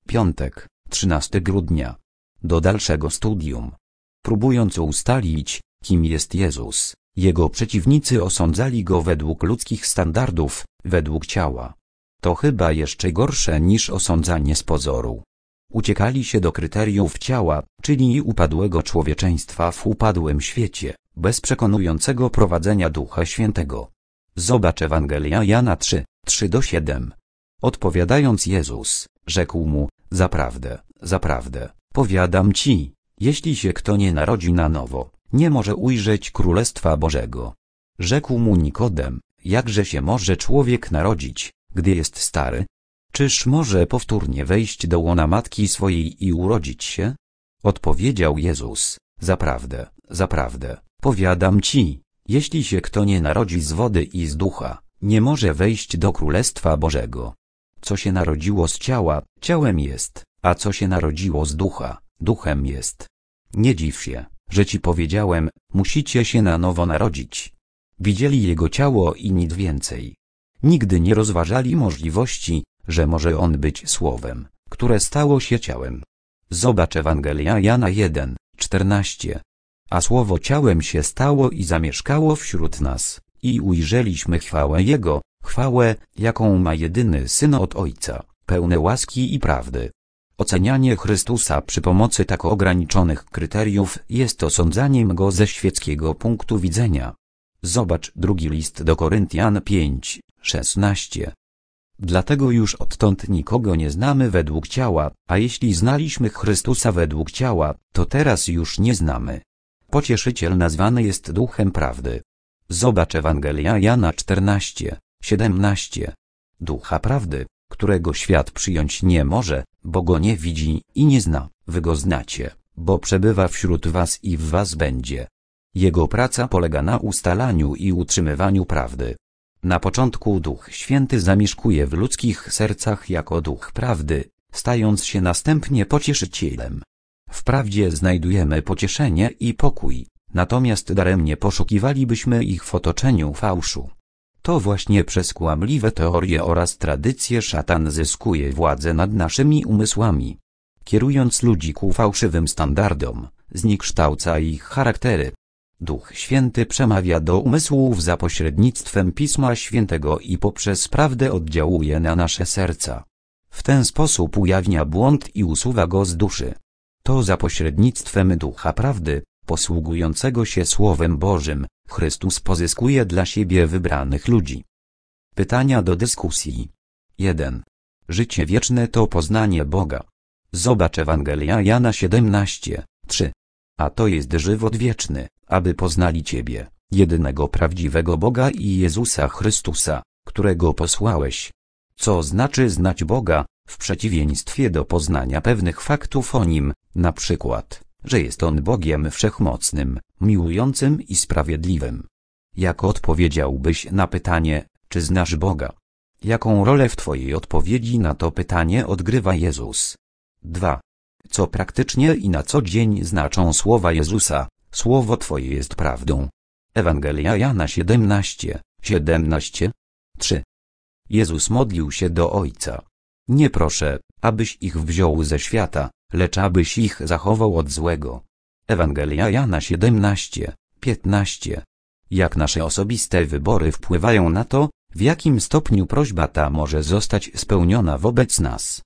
Piątek, 13 grudnia. Do dalszego studium. Próbując ustalić, kim jest Jezus, jego przeciwnicy osądzali go według ludzkich standardów, według ciała. To chyba jeszcze gorsze niż osądzanie z pozoru. Uciekali się do kryteriów ciała, czyli upadłego człowieczeństwa w upadłym świecie, bez przekonującego prowadzenia Ducha Świętego. Zobacz Ewangelia Jana 3, 3-7. Odpowiadając Jezus, rzekł mu: zaprawdę, zaprawdę, powiadam ci, jeśli się kto nie narodzi na nowo, nie może ujrzeć Królestwa Bożego. Rzekł mu Nikodem: jakże się może człowiek narodzić, gdy jest stary? Czyż może powtórnie wejść do łona matki swojej i urodzić się? Odpowiedział Jezus: zaprawdę, zaprawdę, powiadam ci, jeśli się kto nie narodzi z wody i z ducha, nie może wejść do Królestwa Bożego. Co się narodziło z ciała, ciałem jest, a co się narodziło z ducha, duchem jest. Nie dziw się, że ci powiedziałem, musicie się na nowo narodzić. Widzieli jego ciało i nic więcej. Nigdy nie rozważali możliwości, że może on być słowem, które stało się ciałem. Zobacz Ewangelia Jana 1, 14. A słowo ciałem się stało i zamieszkało wśród nas, i ujrzeliśmy chwałę Jego, chwałę, jaką ma jedyny Syn od Ojca, pełne łaski i prawdy. Ocenianie Chrystusa przy pomocy tak ograniczonych kryteriów jest osądzaniem Go ze świeckiego punktu widzenia. Zobacz drugi list do Koryntian 5, 16. Dlatego już odtąd nikogo nie znamy według ciała, a jeśli znaliśmy Chrystusa według ciała, to teraz już nie znamy. Pocieszyciel nazwany jest Duchem Prawdy. Zobacz Ewangelia Jana 14, 17. Ducha Prawdy, którego świat przyjąć nie może, bo go nie widzi i nie zna, wy go znacie, bo przebywa wśród was i w was będzie. Jego praca polega na ustalaniu i utrzymywaniu prawdy. Na początku Duch Święty zamieszkuje w ludzkich sercach jako Duch Prawdy, stając się następnie pocieszycielem. W prawdzie znajdujemy pocieszenie i pokój, natomiast daremnie poszukiwalibyśmy ich w otoczeniu fałszu. To właśnie przez kłamliwe teorie oraz tradycje szatan zyskuje władzę nad naszymi umysłami. Kierując ludzi ku fałszywym standardom, zniekształca ich charaktery. Duch Święty przemawia do umysłów za pośrednictwem Pisma Świętego i poprzez prawdę oddziałuje na nasze serca. W ten sposób ujawnia błąd i usuwa go z duszy. To za pośrednictwem Ducha Prawdy, posługującego się Słowem Bożym, Chrystus pozyskuje dla siebie wybranych ludzi. Pytania do dyskusji. 1. Życie wieczne to poznanie Boga. Zobacz Ewangelia Jana 17, 3. A to jest żywot wieczny, aby poznali Ciebie, jedynego prawdziwego Boga i Jezusa Chrystusa, którego posłałeś. Co znaczy znać Boga, w przeciwieństwie do poznania pewnych faktów o Nim, na przykład, że jest On Bogiem wszechmocnym, miłującym i sprawiedliwym. Jak odpowiedziałbyś na pytanie, czy znasz Boga? Jaką rolę w Twojej odpowiedzi na to pytanie odgrywa Jezus? 2. Co praktycznie i na co dzień znaczą słowa Jezusa? Słowo Twoje jest prawdą. Ewangelia Jana 17, 17. 3. Jezus modlił się do Ojca. Nie proszę, abyś ich wziął ze świata, lecz abyś ich zachował od złego. Ewangelia Jana 17, 15. Jak nasze osobiste wybory wpływają na to, w jakim stopniu prośba ta może zostać spełniona wobec nas?